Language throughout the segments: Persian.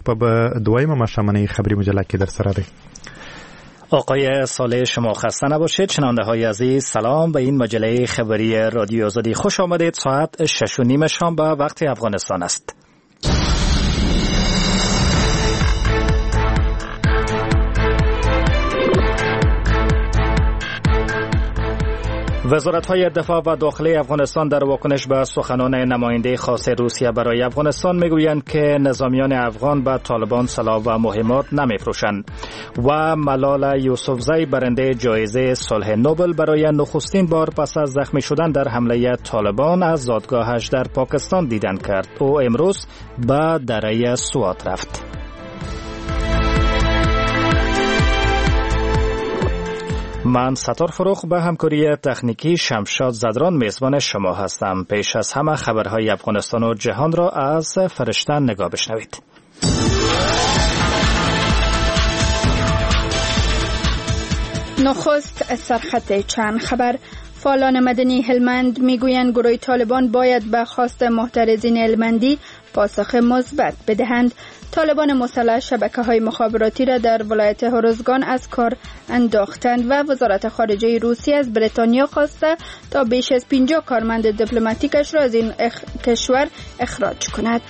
په دویمه مشامنه خبری مجله کې در سره دی. آقای صالح شما خسته نباشید. شنونده های عزیز سلام، به این مجله خبری رادیو آزادی خوش آمدید. ساعت 6:30 شام به وقت افغانستان است. وزارت‌های دفاع و داخلی افغانستان در واکنش به سخنان نماینده خاص روسیه برای افغانستان میگویند که نظامیان افغان به طالبان سلاح و مهمات نمیفروشند و ملال یوسفزی برنده جایزه صلح نوبل برای نخستین بار پس از زخمی شدن در حمله طالبان از زادگاهش در پاکستان دیدن کرد. او امروز به دره سوات رفت. من ستار فروخ به همکاری تکنیکی شمشاد زدران میزبان شما هستم. پیش از همه خبرهای افغانستان و جهان را از فرشتن نگاه بشنوید. نخست سرخط چند خبر. فعالان مدنی هلمند میگویند گروه طالبان باید به خواست محترزین هلمندی پاسخ مثبت بدهند. طالبان مسلح شبکه‌های مخابراتی را در ولایت هرزگان از کار انداختند و وزارت خارجه روسیه از بریتانیا خواسته تا بیش از 50 کارمند دیپلماتیکش را از این کشور اخراج کند.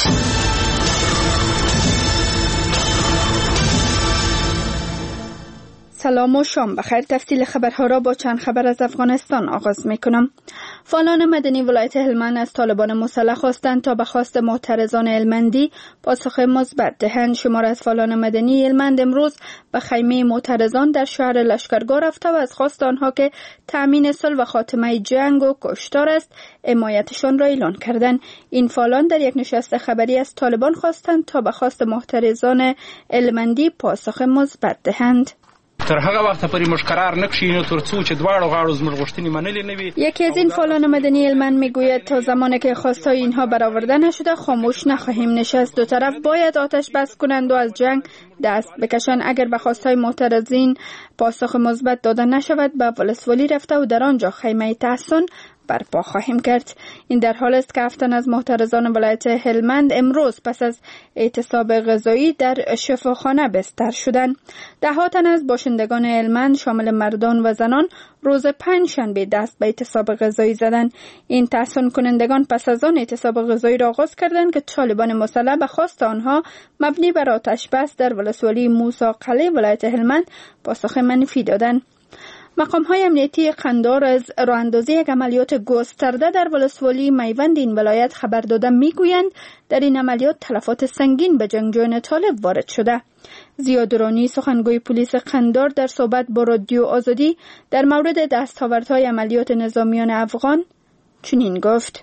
سلام و شام بخیر. تفصیل خبرها را با چند خبر از افغانستان آغاز میکنم. فعالان مدنی ولایت هلمند از طالبان مسلح خواستند تا به خواست معترضان هلمندی پاسخ مثبت دهند. شمار از فعالان مدنی هلمند امروز به خیمه معترضان در شهر لشکرگاه رفته و از خواست آنها که تأمین صلح و خاتمه جنگ و کشتار است حمایتشان را اعلان کردند. این فعالان در یک نشست خبری از طالبان خواستند تا به خواست معترضان هلمندی پاسخ مثبت دهند. تر هغه وخت پرې موږ قرار نکشینو ترڅو چې دواړو غاړو زموږ غوښتنې منلې نه وي. یکی از این فعالان مدنی هلمند میگوید تا زمانی که خواستهای اینها برآورده نشده خاموش نخواهیم نشست. دو طرف باید آتش بس کنند و از جنگ دست بکشند. اگر به خواستهای معترضین پاسخ مثبت داده نشود به ولسوالی رفته و در آنجا خیمه تحصن برپا خواهیم کرد. این در حال است که 7 تن از معترضان ولایت هلمند امروز پس از اعتصاب غذایی در شفاخانه بستر شدند. 10 تن از باشندگان هلمند شامل مردان و زنان روز 5 شنبه دست به اعتصاب غذایی زدند. این تحصن کنندگان پس از آن اعتصاب غذایی را آغاز کردند که طالبان مسلح به خواست آنها مبنی بر آتش بس در ولسوالی موسی قلعه ولایت هلمند پاسخ منفی دادند. مقام‌های امنیتی قندار از راه‌اندازی یک عملیات گسترده در ولسوالی میوند این ولایت خبر داده میگویند در این عملیات تلفات سنگین به جنگجویان طالب وارد شده. ضیا درانی سخنگوی پلیس قندار در صحبت با رادیو آزادی در مورد دستاوردهای عملیات نظامیان افغان چنین گفت: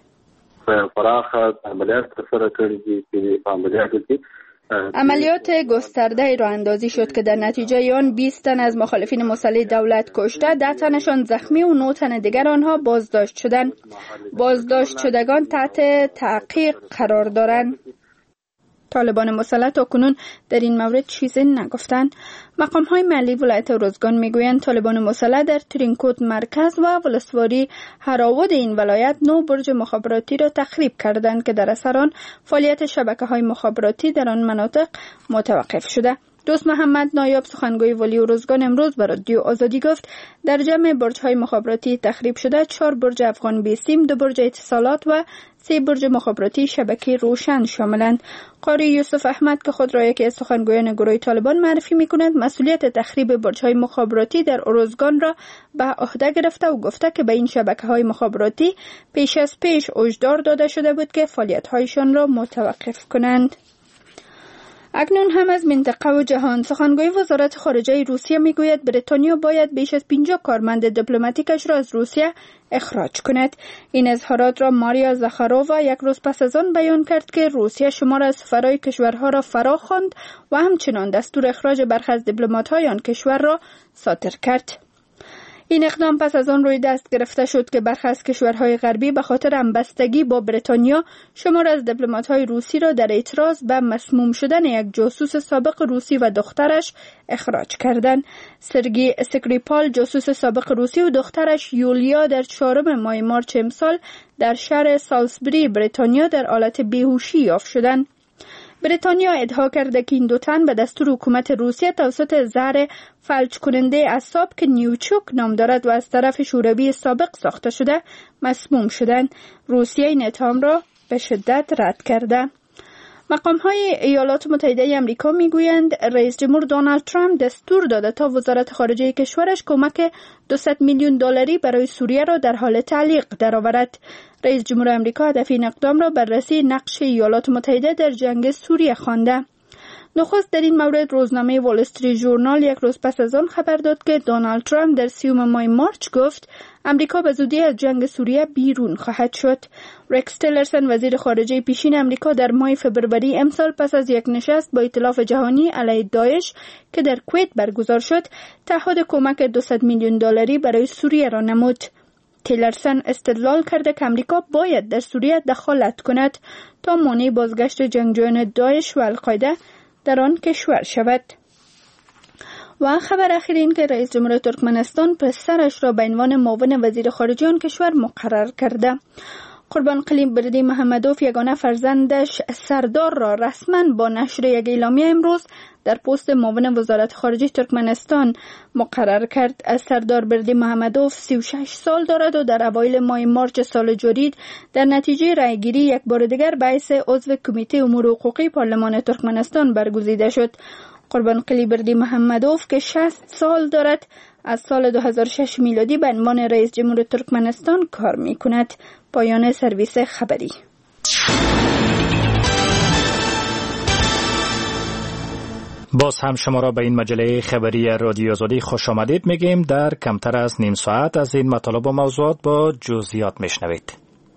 عملیات گسترده راه اندازی شد که در نتیجه آن 20 تن از مخالفین مسلح دولت کشته، 10 تنشان زخمی و 9 تن دیگر آنها بازداشت شدند. بازداشت شدگان تحت تحقیق قرار دارند. طالبان مسلح تاکنون در این مورد چیزی نگفتند. مقام‌های محلی ولایت هرزگان میگویند طالبان مسلح در ترینکوت مرکز و ولسوالی هراود این ولایت 9 برج مخابراتی را تخریب کردند که در اثر آن فعالیت شبکه‌های مخابراتی در آن مناطق متوقف شده. دوست محمد نایب سخنگوی ولی هرزگان امروز به رادیو آزادی گفت در جمع برج‌های مخابراتی تخریب شده 4 برج افغان بیسیم، 2 برج اتصالات و 3 برج مخابراتی شبکه روشن شاملند. قاری یوسف احمد که خود را یکی از سخنگویان گروه طالبان معرفی می‌کند مسئولیت تخریب برج‌های مخابراتی در هرزگان را به عهده گرفته و گفته که به این شبکه‌های مخابراتی پیش هشدار داده شده بود که فعالیت‌هایشان را متوقف کنند. اکنون هم از منطقه و جهان. سخنگوی وزارت خارجه روسیه میگوید بریتانیا باید بیش از 50 کارمند دیپلماتیکش را از روسیه اخراج کند. این اظهارات را ماریا زاخارووا یک روز پس از آن بیان کرد که روسیه شمار از سفرای کشورها را فرا خواند و همچنان دستور اخراج برخی از دیپلمات‌های آن کشور را صادر کرد. این اقدام پس از آن روی دست گرفته شد که برخی از کشورهای غربی به خاطر همبستگی با بریتانیا شمار از دیپلمات‌های روسی را در اعتراض به مسموم شدن یک جاسوس سابق روسی و دخترش اخراج کردند. سرگئی اسکریپال جاسوس سابق روسی و دخترش یولیا در 4 ماه مارچ امسال در شهر سالزبری بریتانیا در حالت بیهوشی یافت شدند. بریتانیا ادعا کرده که این دو تن به دستور حکومت روسیه توسط زهر فلج کننده اعصاب که نیوچوک نام دارد و از طرف شوروی سابق ساخته شده مسموم شدند. روسیه این اتهام را به شدت رد کرده. مقام‌های ایالات متحده آمریکا میگویند رئیس جمهور دونالد ترامپ دستور داده تا وزارت خارجه کشورش کمک 200 میلیون دلاری برای سوریه را در حال تعلیق درآورد. رئیس جمهور آمریکا هدف این اقدام را بررسی نقش ایالات متحده در جنگ سوریه خوانده. نخست در این مورد روزنامه وال استریت ژورنال یک روز پس از آن خبر داد که دونالد ترامپ در 30 ماه مارچ گفت امریکا به زودی از جنگ سوریه بیرون خواهد شد. رکس تیلرسن وزیر خارجه پیشین امریکا در ماه فوریه امسال پس از یک نشست با ائتلاف جهانی علیه داعش که در کویت برگزار شد تعهد کمک 200 میلیون دلاری برای سوریه را نمود. تیلرسن استدلال کرده که امریکا باید در سوریه دخالت کند تا مانع بازگشت جنگجویان داعش و القاعده در آن کشور شود. و خبر اخیر این که رئیس جمهور ترکمنستان پسرش را به عنوان معاون وزیر خارجه آن کشور مقرر کرده. قربانقلی بردی محمدوف یگانه فرزندش سردار را رسما با نشر یک اعلامیه امروز در پست معاون وزارت خارجه ترکمنستان مقرر کرد. سردار بردی محمدوف 36 سال دارد و در اوایل ماه مارچ سال جدید در نتیجه رأیگیری یک بار دیگر به حیث عضو کمیته امور حقوقی پارلمان ترکمنستان برگزیده شد. قربانقلی بردی محمدوف که 60 سال دارد از سال 2006 میلادی به عنوان رئیس جمهور ترکمنستان کار می‌کند. پایان سرویس خبری. باز هم شما را به این مجله خبری رادیو آزادی خوش آمدید میگیم. در کمتر از نیم ساعت از این مطالب و موضوعات با جزئیات میشنوید.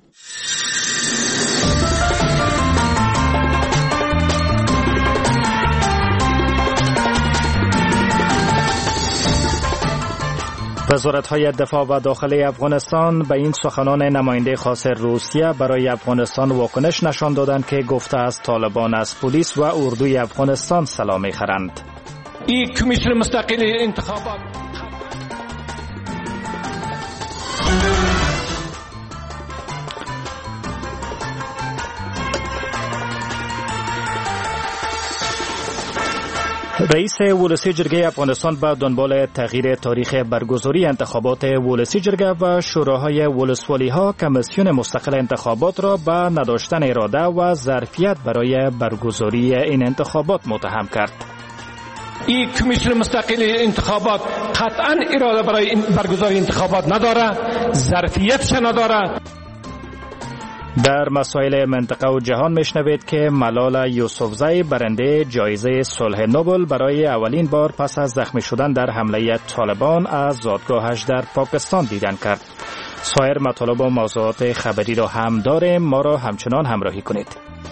وزارت‌های دفاع و داخلی افغانستان به این سخنان نماینده خاص روسیه برای افغانستان واکنش نشان دادند که گفته است طالبان از پلیس و اردوی افغانستان سلاح می‌خرند. این کمیسیون مستقل انتخابات رئیس ولسی جرگه افغانستان به دنبال تغییر تاریخ برگزاری انتخابات ولسی جرگه و شوراهای ولسوالی ها کمیسیون مستقل انتخابات را به نداشتن اراده و ظرفیت برای برگزاری این انتخابات متهم کرد. این کمیسیون مستقل انتخابات قطعا اراده برای برگزاری انتخابات نداره، ظرفیتش نداره. در مسائل منطقه و جهان میشنوید که ملال یوسفزی برنده جایزه صلح نوبل برای اولین بار پس از زخمی شدن در حمله طالبان از زادگاهش در پاکستان دیدن کرد. سایر مطالب و موضوعات خبری را هم داریم، ما را همچنان همراهی کنید.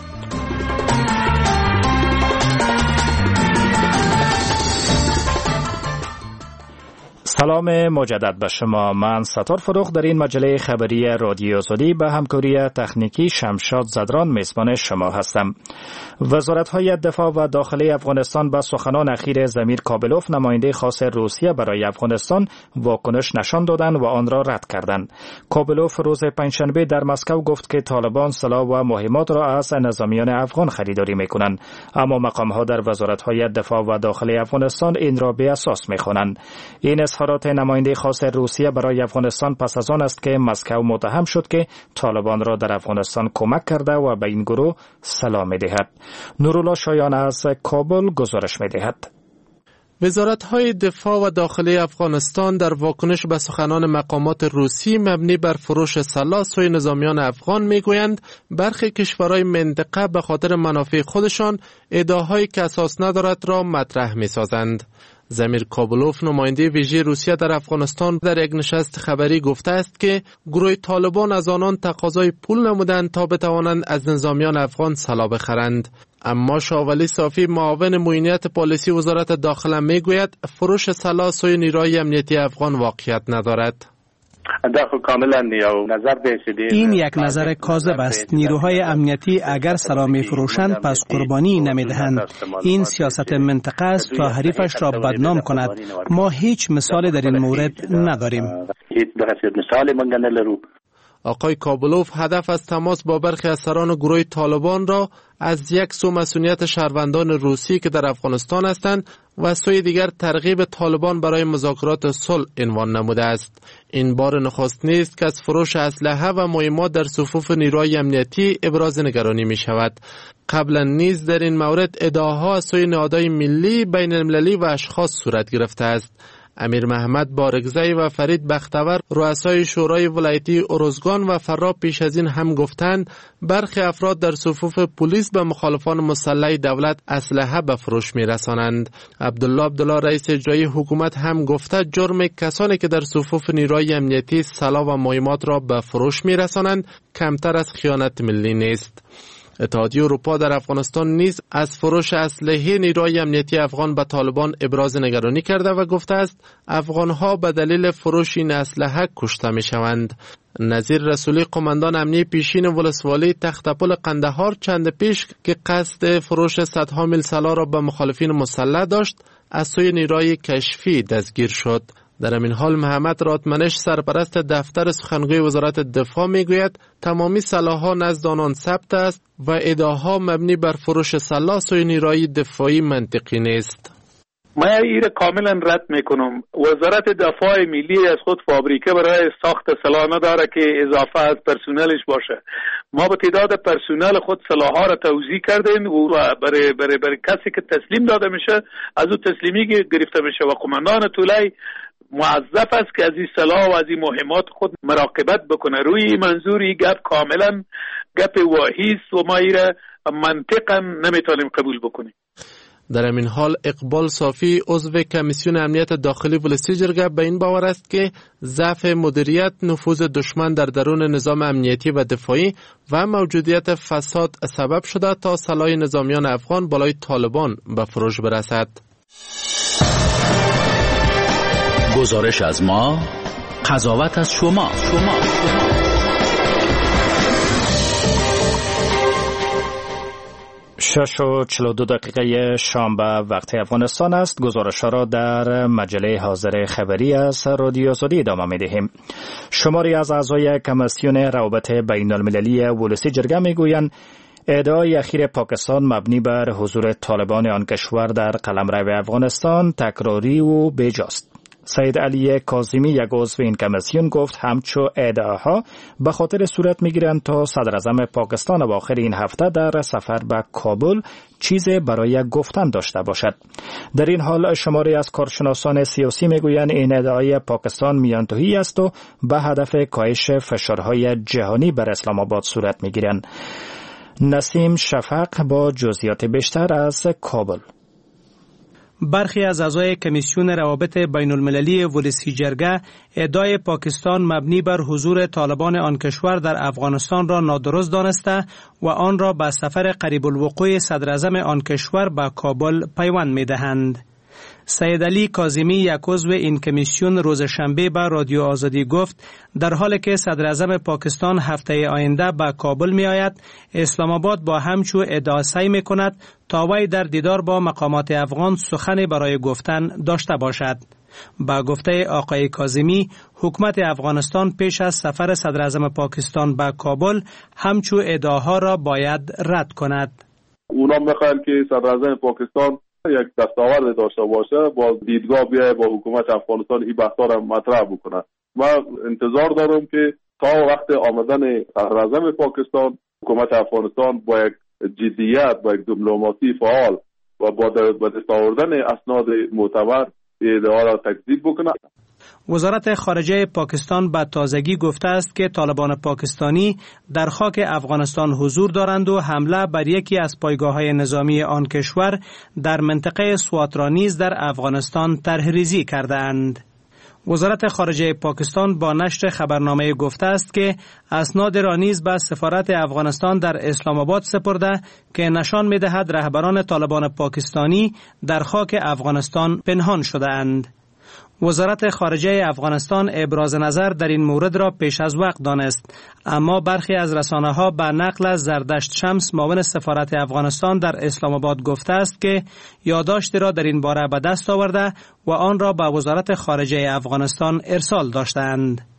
سلام مجدد به شما. من ستار فروغ در این مجله خبری رادیو آزادی به همکاری تکنیکی شمشاد زدران میزبان شما هستم. وزارت‌های دفاع و داخلی افغانستان به سخنان اخیر زمیر کابلوف نماینده خاص روسیه برای افغانستان واکنش نشان دادند و آن را رد کردند. کابلوف روز پنجشنبه در مسکو گفت که طالبان سلاح و مهمات را از نظامیان افغان خریداری می‌کنند، اما مقام‌ها در وزارت‌های دفاع و داخلی افغانستان این را بی اساس می‌خوانند. این اظهارات نماینده خاص روسیه برای افغانستان پس از آن است که مسکو متهم شد که طالبان را در افغانستان کمک کرده و به این گروه سلاح می‌دهد. نورالله شایان از کابل گزارش می‌دهد. وزارت‌های دفاع و داخلی افغانستان در واکنش به سخنان مقامات روسی مبنی بر فروش سلاح سوی نظامیان افغان میگویند برخی کشورهای منطقه به خاطر منافع خودشان ادعاهایی که اساس ندارد را مطرح می‌سازند. زمیر کابلوف نماینده ویژه روسیه در افغانستان در یک نشست خبری گفته است که گروه طالبان از آنان تقاضای پول نمودند تا بتوانند از نظامیان افغان سلاح بخرند. اما شاولی صافی معاون معینیت پالیسی وزارت داخله میگوید فروش سلاح سوی نیروهای امنیتی افغان واقعیت ندارد. این یک نظر کاذب است. نیروهای امنیتی اگر سلاح می‌فروشند پس قربانی نمی‌دهند. این سیاست منطقه است تا حریفش را بدنام کند. ما هیچ مثال در این مورد نداریم. آقای کابلوف هدف از تماس با برخی از سران گروه طالبان را از یک سو مسئولیت شهروندان روسی که در افغانستان هستند و سوی دیگر ترغیب طالبان برای مذاکرات صلح عنوان نموده است. این بار نخست نیست که از فروش اسلحه و مهمات در صفوف نیروهای امنیتی ابراز نگرانی می شود. قبلا نیز در این مورد ادعاها از سوی نهادهای ملی، بین المللی و اشخاص صورت گرفته است. امیر محمد بارگزی و فرید بختور رؤسای شورای ولایتی ارزگان و فرا پیش از این هم گفتند برخی افراد در صفوف پلیس به مخالفان مسلح دولت اسلحه به فروش می‌رسانند. عبدالله رئیس اجرایی حکومت هم گفته جرم کسانی که در صفوف نیروهای امنیتی سلاح و مهمات را به فروش می‌رسانند کمتر از خیانت ملی نیست. اتحادیه اروپا در افغانستان نیز از فروش اسلحه نیروهای امنیتی افغان به طالبان ابراز نگرانی کرده و گفته است افغانها به دلیل فروش این اسلحه کشته می‌شوند. نظیر رسولی قماندان امنیتی پیشین ولسوالی تختپل قندهار چند پیش که قصد فروش صدها میل سلاح را به مخالفین مسلح داشت از سوی نیروهای کشفی دستگیر شد. در این حال محمد رادمنش سرپرست دفتر سخنگوی وزارت دفاع میگوید تمامی سلاح‌ها نزد آنان ثبت است و ادعاها مبنی بر فروش سلاح سوی نیروهای دفاعی منطقی نیست. من این کاملا رد میکنم. وزارت دفاع ملی از خود فابریکه برای ساخت سلاح نداره که اضافه از پرسنلش باشه. ما به تعداد پرسنل خود سلاح‌ها را توزیع کردیم و برای کسی که تسلیم داده میشه از او تسلیمی گرفته میشه و قماندان طولای موظف است که از این سلاح و از این مهمات خود مراقبت بکنه. روی منظور این گپ کاملا گپ واهی است و ما ایره منطقا نمیتونیم قبول بکنیم. در این حال اقبال صافی عضو کمیسیون امنیت داخلی ولسی جرگه به این باور است که ضعف مدیریت نفوذ دشمن در درون نظام امنیتی و دفاعی و موجودیت فساد سبب شده تا سلاح نظامیان افغان بالای طالبان به فروش برسد. گزارش از ما، قضاوت از شما. 6:42 شنبه وقت افغانستان است. گزارش را در مجله حاضر خبری از رادیو آزادی ادامه می‌دهیم. شماری از اعضای کمیسیون روابط بین المللی ولسی جرگه میگویند ادعای اخیر پاکستان مبنی بر حضور طالبان آن کشور در قلمرو افغانستان تکراری و بیجاست. سید علی کاظمی یک عضو این کمیسیون گفت همچو ادعاها به خاطر صورت میگیرند تا صدر اعظم پاکستان اواخر این هفته در سفر به کابل چیزی برای گفتن داشته باشد. در این حال شماری از کارشناسان سیاسی میگویند این ادعای پاکستان میانتوهی است و به هدف کاهش فشارهای جهانی بر اسلام آباد صورت میگیرند. نسیم شفق با جزئیات بیشتر از کابل. برخی از اعضای کمیسیون روابط بین المللی ولسی جرگه ادعای پاکستان مبنی بر حضور طالبان آن کشور در افغانستان را نادرست دانسته و آن را به سفر قریب الوقوع صدر اعظم آن کشور به کابل پیوند می دهند. سید علی کاظمی یک عضو این کمیسیون روز شنبه به رادیو آزادی گفت در حالی که صدر اعظم پاکستان هفته آینده به کابل می آید، اسلام آباد با همچو ادعا سعی می کند تا وی در دیدار با مقامات افغان سخن برای گفتن داشته باشد. با گفته آقای کاظمی، حکومت افغانستان پیش از سفر صدر اعظم پاکستان به کابل همچو ادعاها را باید رد کند. اونا میخواهند که صدر اعظم پاکستان یک دستاورد داشته باشه، با دیدگاه بیایه با حکومت افغانستان این بحثا را مطرح بکنه. من انتظار دارم که تا وقت آمدن صدر اعظم پاکستان حکومت افغانستان با یک جدیت، با یک دیپلماسی فعال و با دست آوردن اسناد معتبر ادعا را تکذیب بکنه. وزارت خارجه پاکستان به تازگی گفته است که طالبان پاکستانی در خاک افغانستان حضور دارند و حمله بر یکی از پایگاه‌های نظامی آن کشور در منطقه سوات را نیز در افغانستان طرح‌ریزی کرده‌اند. وزارت خارجه پاکستان با نشر خبرنامه گفته است که اسناد را نیز به سفارت افغانستان در اسلام آباد سپرده که نشان می‌دهد رهبران طالبان پاکستانی در خاک افغانستان پنهان شده‌اند. وزارت خارجه افغانستان ابراز نظر در این مورد را پیش از وقت دانست، اما برخی از رسانه‌ها به نقل از زردشت شمس معاون سفارت افغانستان در اسلام آباد گفته است که یادداشتی را در این باره به دست آورده و آن را به وزارت خارجه افغانستان ارسال داشتند.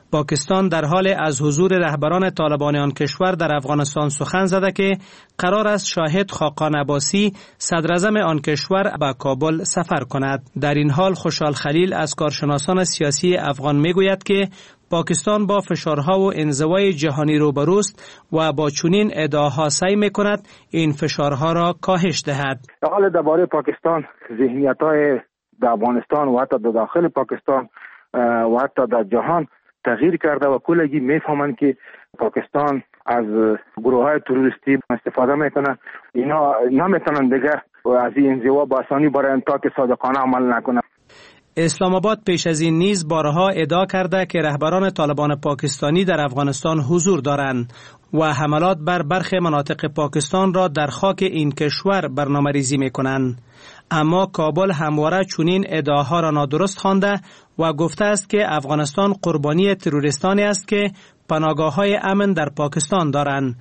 پاکستان در حال از حضور رهبران طالبان آن کشور در افغانستان سخن زده که قرار است شاهد خاقان عباسی صدر اعظم آن کشور به کابل سفر کند. در این حال خوشحال خلیل از کارشناسان سیاسی افغان میگوید که پاکستان با فشارها و انزوای جهانی روبروست و با چنین ادعاها سعی میکند این فشارها را کاهش دهد. حال درباره پاکستان ذهنیت‌های در افغانستان و حتی در داخل پاکستان و حتی در جهان تغییر کرده و کلگی میفهمند که پاکستان از گروه‌های تروریستی استفاده میکنه. اینا نمیتونن دیگه از این انزوا با آسانی برای تا که صادقانه عمل نکنه. اسلام آباد پیش از این نیز بارها ادعا کرده که رهبران طالبان پاکستانی در افغانستان حضور دارند و حملات بر برخی مناطق پاکستان را در خاک این کشور برنامه‌ریزی می‌کنند. اما کابل همواره چنین ادعاها را نادرست خوانده و گفته است که افغانستان قربانی تروریستانی است که پناهگاه‌های امن در پاکستان دارند.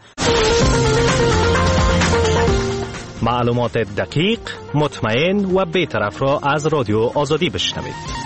معلومات دقیق، مطمئن و بی‌طرف را از رادیو آزادی بشنوید.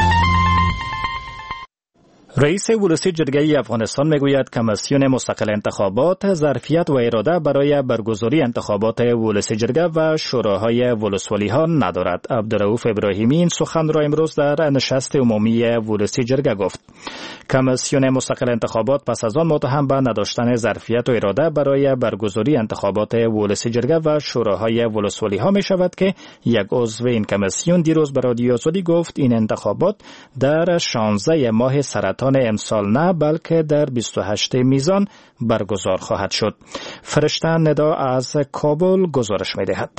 رئیس ولسی جرگه افغانستان میگوید کمیسیون مستقل انتخابات ظرفیت و اراده برای برگزاری انتخابات ولسی جرگه و شوراهای ولسوالی ها ندارد. عبدالرؤوف ابراهیمی این سخن را امروز در نشست عمومی ولسی جرگه گفت. کمیسیون مستقل انتخابات پس از آن متهم به نداشتن ظرفیت و اراده برای برگزاری انتخابات ولسی جرگه و شوراهای ولسوالی ها می شود که یک عضو این کمیسیون دیروز به رادیو آزادی گفت این انتخابات در 16 ماه سرطان امسال نه بلکه در 28 میزان برگزار خواهد شد. فرشته ندا از کابل گزارش می دهد.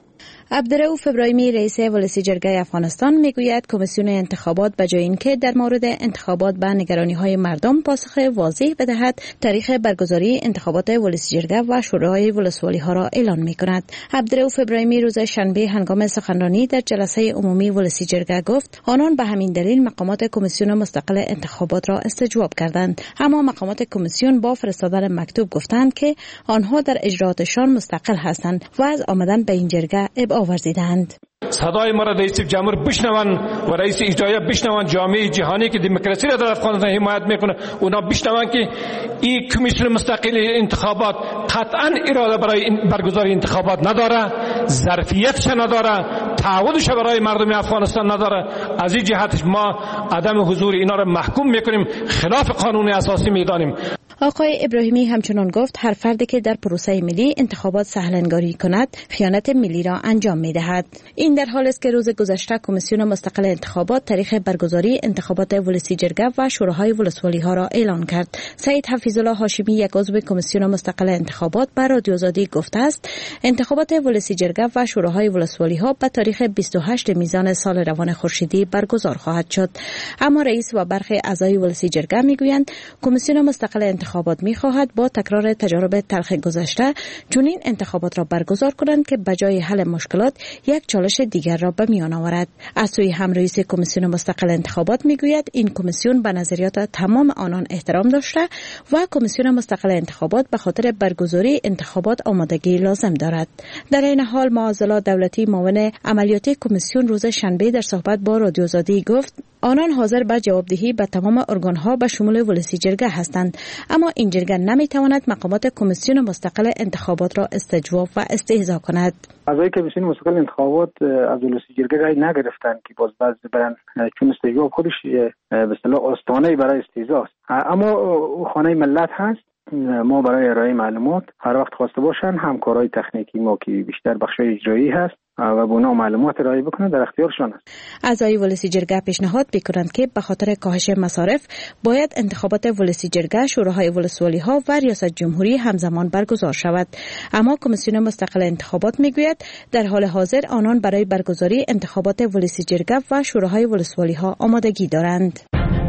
عبدالرؤوف ابراهیمی رئیس ولسی جرگه افغانستان میگوید کمیسیون انتخابات به جای اینکه در مورد انتخابات به نگرانی‌های مردم پاسخ واضح بدهد، تاریخ برگزاری انتخابات ولسی جرگه و شوراهای ولسوالی ها را اعلان می‌کند. عبدالرؤوف ابراهیمی روز شنبه هنگام سخنرانی در جلسه عمومی ولسی جرگه گفت آنان به همین دلیل مقامات کمیسیون مستقل انتخابات را استجواب کردند، اما مقامات کمیسیون با فرستادن مکتوب گفتند که آنها در اجراتشان مستقل هستند و از آمدن به این جرگه آورزیدند. صدای ما را رئیس جمهور بشنون و رئیس اجرایی بشنون، جامعه جهانی که دموکراسی را در افغانستان حمایت میکنه اونا بشنون که این کمیسیون مستقل انتخابات قطعا اراده برای برگزاری انتخابات نداره، ظرفیتش نداره، تعهدش برای مردم افغانستان نداره. از این جهت ما عدم حضور اینا را محکوم میکنیم، خلاف قانون اساسی میدانیم. آقای ابراهیمی همچنان گفت هر فردی که در پروسه ملی انتخابات سهلنگاری کند خیانت ملی را انجام می‌دهد. این در حالی است که روز گذشته کمیسیون مستقل انتخابات تاریخ برگزاری انتخابات ولسی جرگه و شوراهای ولسوالی ها را اعلان کرد. سید حفیظالله هاشمی یک عضو کمیسیون مستقل انتخابات به رادیو آزادی گفته است انتخابات ولسی جرگه و شوراهای ولسوالی ها به تاریخ 28 میزان سال روان خورشیدی برگزار خواهد شد. اما رئیس و برخی اعضای ولسی جرگه میگویند کمیسیون مستقل انتخابات می‌خواهد با تکرار تجارب تلخ گذشته چنین انتخابات را برگزار کنند که بجای حل مشکلات یک چالش دیگر را به میان آورد. از سوی هم رئیس کمیسیون مستقل انتخابات میگوید این کمیسیون به نظریات تمام آنان احترام داشته و کمیسیون مستقل انتخابات به خاطر برگزاری انتخابات آمادگی لازم دارد. در این حال معاذالله دولتی معاون عملیاتی کمیسیون روز شنبه در صحبت با رادیو آزادی گفت آنان حاضر به جوابدهی به تمام ارگان‌ها به شمول ولسی جرگه هستند، اما این جرگه نمی‌تواند مقامات کمیسیون مستقل انتخابات را استجواب و استهزا کند. اعضای کمیسیون مستقل انتخابات از ولسی جرگه رای نگرفتند که باز بعضی برن چون استجواب خودش به اصطلاح آستانه‌ای برای استهزا است. اما خانه ملت هست، ما برای ارائه معلومات هر وقت خواسته باشن همکارای تکنیکی ما که بیشتر بخشای اجرایی هست و به اونا معلومات ارائه بکنن در اختیارشان است. اعضای ولسی جرگه پیشنهاد می‌کنند که به خاطر کاهش مصارف باید انتخابات ولسی جرگه، شوراهای ولسوالی ها و ریاست جمهوری همزمان برگزار شود. اما کمیسیون مستقل انتخابات میگوید در حال حاضر آنان برای برگزاری انتخابات ولسی جرگه و شوراهای ولسوالی ها آمادگی دارند.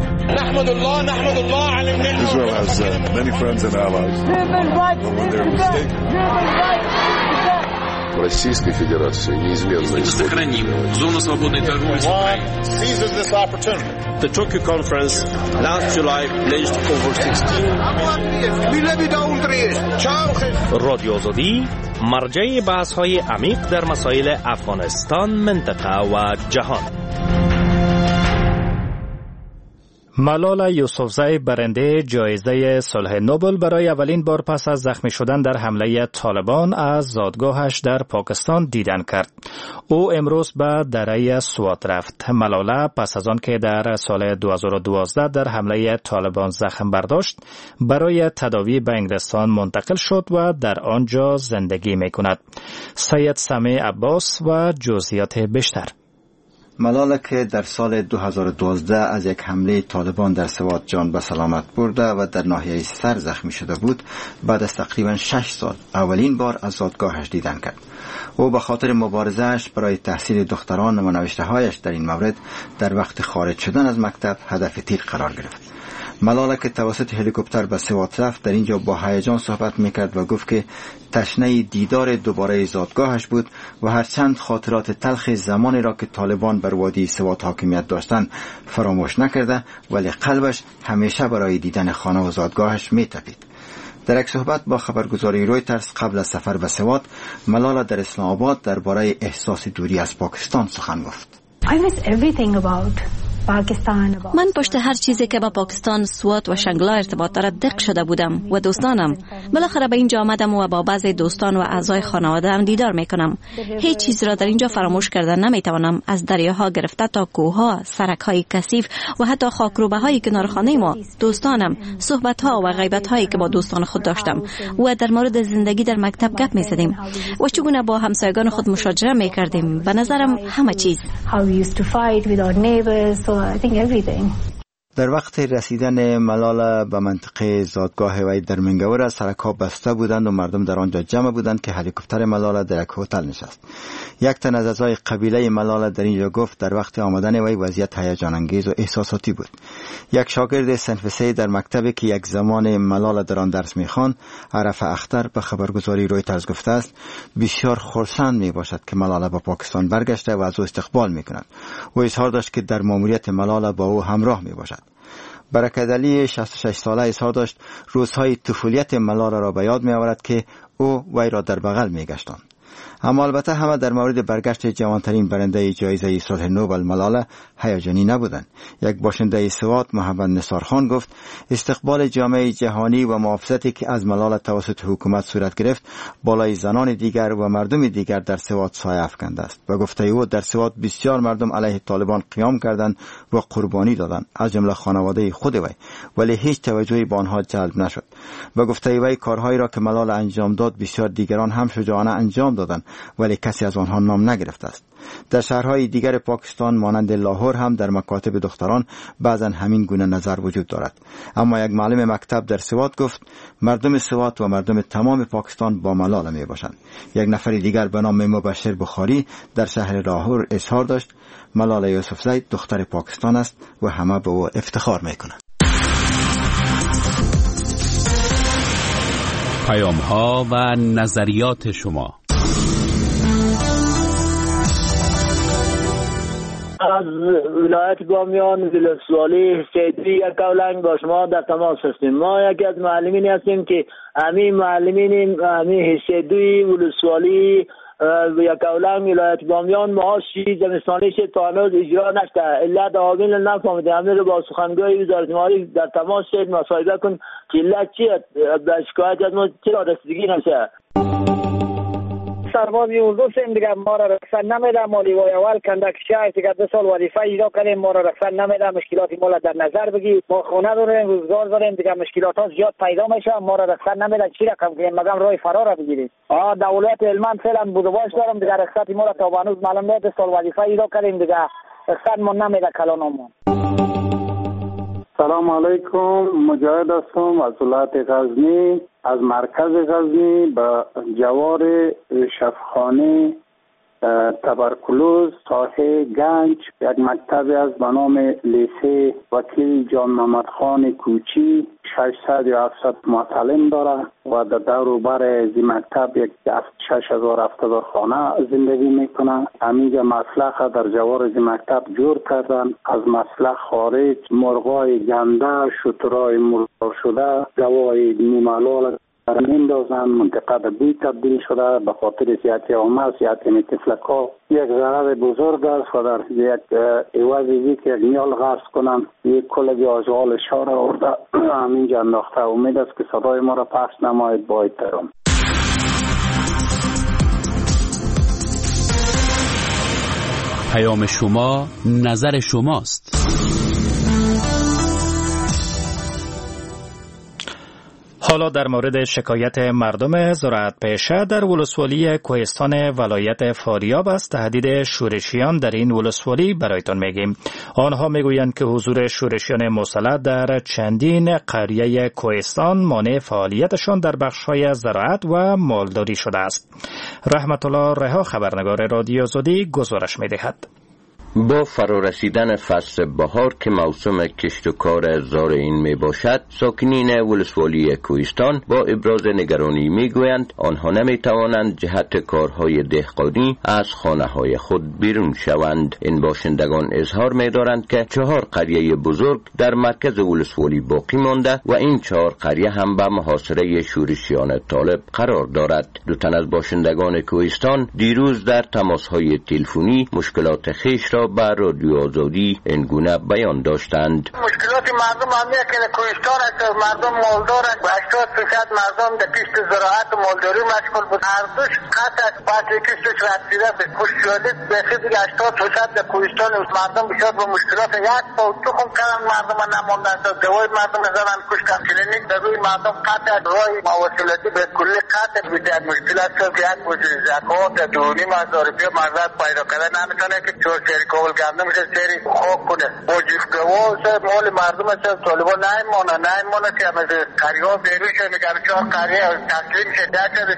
نحمد الله على النعمة. Israel has many friends and allies. When they're mistaken. Российской Федерации неизменно сохраним зону свободной торговли с Украиной. Seizes this opportunity. The Tokyo conference last July pledged over 16. رادیو آزادی مرجع بحث‌های عمیق در مسائل افغانستان، منطقه و جهان. ملالا یوسفزئی برنده جایزه صلح نوبل برای اولین بار پس از زخمی شدن در حمله طالبان از زادگاهش در پاکستان دیدن کرد. او امروز به دره سوات رفت. ملالا پس از آن که در سال 2012 در حمله طالبان زخم برداشت، برای تداوی به انگلستان منتقل شد و در آنجا زندگی می کند. سید سمیع عباس و جزئیات بیشتر. ملالا که در سال 2012 از یک حمله طالبان در سوات جان به سلامت برده و در ناحیه سر زخمی شده بود، بعد از تقریبا 6 سال اولین بار از زادگاهش دیدن کرد. او به خاطر مبارزه‌اش برای تحصیل دختران و نوشته‌هایش در این مورد در وقت خارج شدن از مکتب هدف تیغ قرار گرفت. ملالا که توسط هلیکوپتر به سوات رفت، در اینجا با هیجان صحبت میکرد و گفت که تشنه دیدار دوباره زادگاهش بود و هرچند خاطرات تلخ زمانی را که طالبان بر وادی سوات حاکمیت داشتند فراموش نکرده، ولی قلبش همیشه برای دیدن خانه و زادگاهش میتپید. در یک صحبت با خبرگزاری رویترز قبل از سفر به سوات، ملالا در اسلام آباد درباره احساس دوری از پاکستان سخن گفت. من پشت هر چیزی که با پاکستان، سوات و شنگلا ارتباط دارد دق شده بودم و دوستانم. بالاخره به اینجا آمدم و با بعضی دوستان و اعضای خانواده هم دیدار میکنم. هیچ چیز را در اینجا فراموش کردن نمیتوانم، از دریاها گرفته تا کوهها، سرک‌های کثیف و حتی خاکروبه‌های کنار خانه ما، دوستانم، صحبت‌ها و غیبت‌هایی که با دوستان خود داشتم و در مورد زندگی در مکتب گپ می‌زدیم و چگونه با همسایگان خود مشاجره می‌کردیم. به نظرم همه چیز. در وقت رسیدن ملالا به منطقه زادگاه وی در منگور، سرک‌ها بسته بودند و مردم در آنجا جمع بودند که هلیکوپتر ملالا در یک هتل نشست. یک تن از اعضای قبیله ملالا در اینجا گفت در وقت آمدن وی وضعیت هیجان انگیز و احساساتی بود. یک شاگرد صنف 3 در مکتبی که یک زمان ملالا در آن درس می‌خواند، عرف اختر، به خبرگزاری رویترز گفته است بسیار خرسند میباشد که ملالا به پاکستان برگشته و از او استقبال میکند. او اظهار داشت که در ماموریت ملالا با او همراه میباشد. برکت علی 66 ساله اظهار داشت روزهای طفولیت ملالا را به یاد می آورد که او وی را در بغل می گشتاند. اما البته همه در مورد برگشت جوانترین برنده جایزه صلح نوبل ملالا هیجانی نبودند. یک باشنده سوات، محمد نثار خان، گفت استقبال جامعه جهانی و محافظتی که از ملالا توسط حکومت صورت گرفت بالای زنان دیگر و مردم دیگر در سوات سایه افکنده است و گفته او در سوات بسیار مردم علیه طالبان قیام کردند و قربانی دادند، از جمله خانواده خود وی، ولی هیچ توجهی به آنها جلب نشد. و گفته وی کارهایی را که ملالا انجام داد بسیار دیگران هم شجاعانه انجام دادند، ولی کسی از آنها نام نگرفته است. در شهرهای دیگر پاکستان مانند لاهور هم در مکاتب دختران بعضا همین گونه نظر وجود دارد. اما یک معلم مکتب در سوات گفت مردم سوات و مردم تمام پاکستان با ملالا می باشند. یک نفر دیگر به نام مبشر بخاری در شهر لاهور اظهار داشت ملالا یوسفزئی دختر پاکستان است و همه به او افتخار می کنند. پیام‌ها و نظریات شما. از ولایت بامیان ولسوالی سیدی یک کولنگ با شما در تماس هستیم. ما یکی از معلمین هستیم که همین معلمین همین سیدی ولسوالی یک کولنگ ولایت بامیان معاشی زمستانیش تا هنوز اجرا نشده. علت عامل نفهمیده. همین رو با سخنگوی وزارت مالی در تماس شد مصاحبه کن که علت چیه، به شکایت از ما چرا رسیدگی نشه. سربازی اردو سیم دیگه ما را رخصت نمیده. مالی وای اول کندکشی است دیگه 2 سال وظیفه اجرا کردیم، ما را رخصت نمیده. مشکلات ما را در نظر بگیر. ما خونه داریم، روزگار داریم دیگه، مشکلات ها زیاد پیدا میشه. ما را رخصت نمیده. چی رقم کنیم؟ مگم راه فرار بگیرید. دولت علمان فعلا بودواش دارم دیگه، رخصت ما را تا هنوز معلوم نیست. 2 سال وظیفه اجرا کردیم دیگه، رخصت ما نمیده کلانمون. سلام علیکم، مجاهد هستم از ولایت غزنی، از مرکز غزنی به جوار شفخانه تبرکلوز ساحه گنج یک مکتبی از به نام لیسه وکیل جان محمد خان کوچی 600 یا 700 معلم داره و در دور و بر از مکتب یک 6000 خانه زندگی میکنه. همینجا مسلخ در جوار از مکتب جور کردن. از مسلخ خارج مرغای گنده، شترای مرغ شده، گوای نیمالال میندازن. منطقه به بی تبدیل شده به خاطر سیاحت عامه، سیاحت تفلکا یک ضرر بزرگ است و در یک عوضی که یک میال غصب کنن یک کلگی آجوال شهر آورده همینجا انداخته. امید است که صدای ما را پخش نماید. با احترام. پیام شما نظر شماست. حالا در مورد شکایت مردم زراعت پیشه در ولسوالی کوهستان ولایت فاریاب است. تهدید شورشیان در این ولسوالی برایتان میگیم. آنها میگویند که حضور شورشیان مسلح در چندین قریه کوهستان مانع فعالیتشان در بخش‌های زراعت و مالداری شده است. رحمت الله رها خبرنگار رادیو آزادی گزارش میدهد. با فرارسیدن فصل بهار که موسم کشت و کار زارعین می باشد، ساکنین ولسوالی کوهستان با ابراز نگرانی می گویند آنها نمی توانند جهت کارهای دهقانی از خانه های خود بیرون شوند. این باشندگان اظهار می دارند که 4 قریه بزرگ در مرکز ولسوالی باقی مانده و این 4 قریه هم به محاصره شورشیان طالب قرار دارد. 2 تن از باشندگان کوهستان دیروز در تماس‌های تلفنی مشکلات خیش را به رادیو آزادی این گونه بیان داشتند. مشکلات مردم همیه که کوهستان است، مردم مالدار است. 80% مردم در کشت زراعت و مالداری مشغول بود. ارزش قطع است. بعد کشتش رسیده به کشت شده بخی دیگه 80% در کوهستان مردم بسیار با مشکلات یک تا تخم کردن مردم نماندن. دوای مردم زدن کشتن. کلینیک در روی مردم قطع است. راه مواصلاتی به کلی قطع بیده. مشکلات است که یک وجه زکات دونی مصارفی مردم پیدا کردن نمیتونه که چور کابل گرده میشه سری خواب کنه. با جیفگواه مال مردم است. طالبان نایمانه که همه قریه ها بیرون شد میگم 4 قریه تسلیم شد.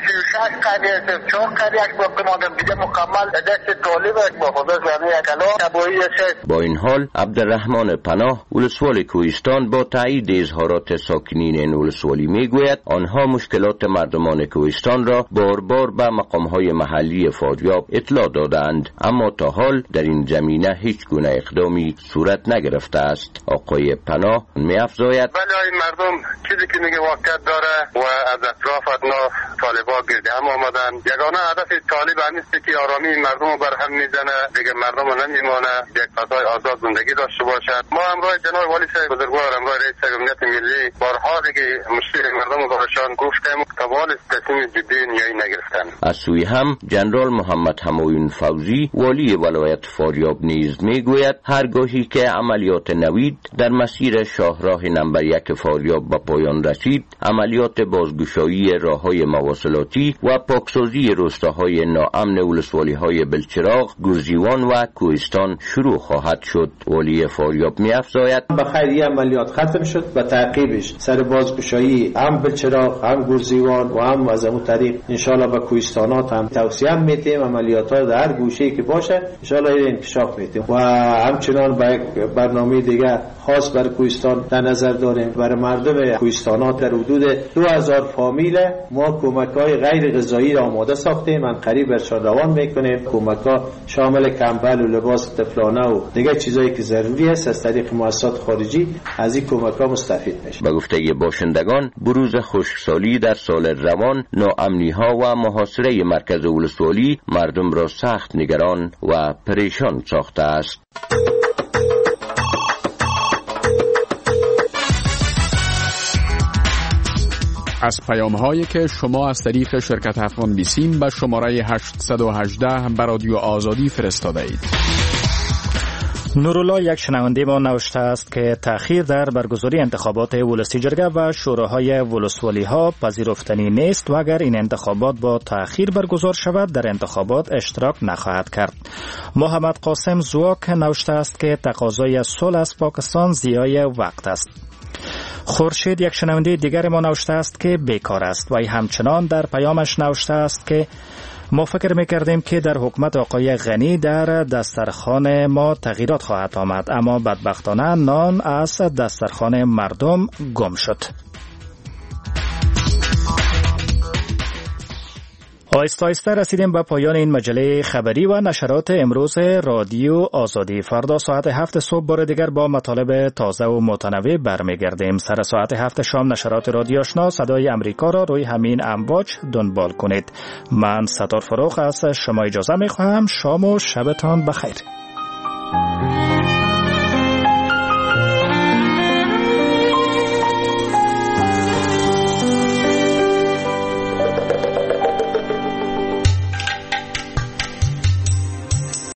36 قریه است. 4 قریه اش باقی ماندم دیگه مکمل دست طالب است. با خدا زنه یکلا تبایی است. با این حال عبدالرحمن پناه ولسوالی کوهستان با تایید اظهارات ساکنین این ولسوالی میگوید آنها مشکلات مردمان کوهستان را بار بار به مقامهای محلی فاریاب اطلاع دادند، اما تا حال در این زمینه هیچ گونه اقدامی صورت نگرفته است. آقای پناه می‌افزاید ولی این مردم چیزی که میگه واقعیت داره و از اطراف ادنا طالبا گرد هم آمدن. یگانه هدف طالب همیسته که آرامی مردم رو برهم میزنه، دیگه مردم رو نمیمانه، یک فضای آزاد زندگی داشته باشد. ما همراه جناب والی صاحب بزرگوار، همراه رئیس امنیت ملی بارها دیگه مشکل مردم رو برشان گفتیم تا وال تصمیم جدی نیایی نگرفتن. از سوی هم جنرال محمد همایون فوزی والی ولایت فاریاب نیز میگوید هرگاهی که عملیات نوید در مسیر شاهراه نمبر 1 فاریاب به پایان رسید، عملیات بازگشایی راههای مواصلاتی و پاکسازی روستاهای ناامن ولسوالی‌های بلچراغ، گرزیوان و کوهستان شروع خواهد شد. والی فاریاب می‌افزاید به خیریه عملیات ختم شد و تعقیبش سر بازگشایی هم بلچراغ، هم گرزیوان و هم از اون طریق ان شاء الله به کوهستانات هم توسعه می‌دیم. عملیات‌ها در هر گوشه‌ای که باشه ان شاء الله انکشاف می‌دیم و همچنان به برنامه دیگه خاص بر کوهستان در نظر داریم. برای مردم کوهستانات در حدود 2000 فامیل ما کمک‌های غیر غذایی را آماده ساختیم. من قریب برشان روان می‌کنیم. کمک‌ها شامل کمبل و لباس طفلانه و دیگه چیزایی که ضروری است از طریق مؤسسات خارجی از این کمک‌ها مستفید میشه. به گفته باشندگان بروز خشکسالی در سال روان، ناامنی‌ها و محاصره مرکز ولسوالی مردم را سخت نگران و پریشان ساخته است. از پیام‌هایی که شما از طریق شرکت افغان بیسیم به شماره 818 به رادیو آزادی فرستاده اید. نورالله یک شنونده ما نوشته است که تأخیر در برگزاری انتخابات ولسی جرگه و شوراهای ولسوالی ها پذیرفتنی نیست و اگر این انتخابات با تأخیر برگزار شود در انتخابات اشتراک نخواهد کرد. محمد قاسم زواک نوشته است که تقاضای صلح از پاکستان ضیاع وقت است. خورشید یک شنونده دیگر ما نوشته است که بیکار است و همچنان در پیامش نوشته است که ما فکر میکردیم که در حکومت آقای غنی در دسترخوان ما تغییرات خواهد آمد، اما بدبختانه نان از دسترخوان مردم گم شد. آهسته آهسته رسیدیم به پایان این مجله خبری و نشرات امروز رادیو آزادی. فردا ساعت 7 صبح بار دیگر با مطالب تازه و متنوع برمیگردیم. سر ساعت 7 شام نشرات رادیو آشنا صدای امریکا را روی همین امواج دنبال کنید. من ستار فروخ از شما اجازه می‌خواهم. شام و شبتان بخیر.